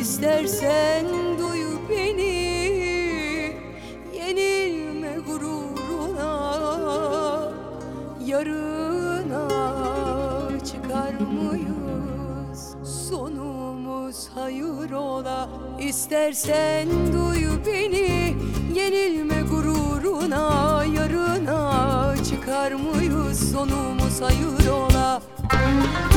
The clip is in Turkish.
İstersen duy beni, yenilme gururuna. Yarına çıkar mıyız, sonumuz hayır ola. İstersen duy beni, yenilme gururuna. Yarına çıkar mıyız, sonumuz hayır ola.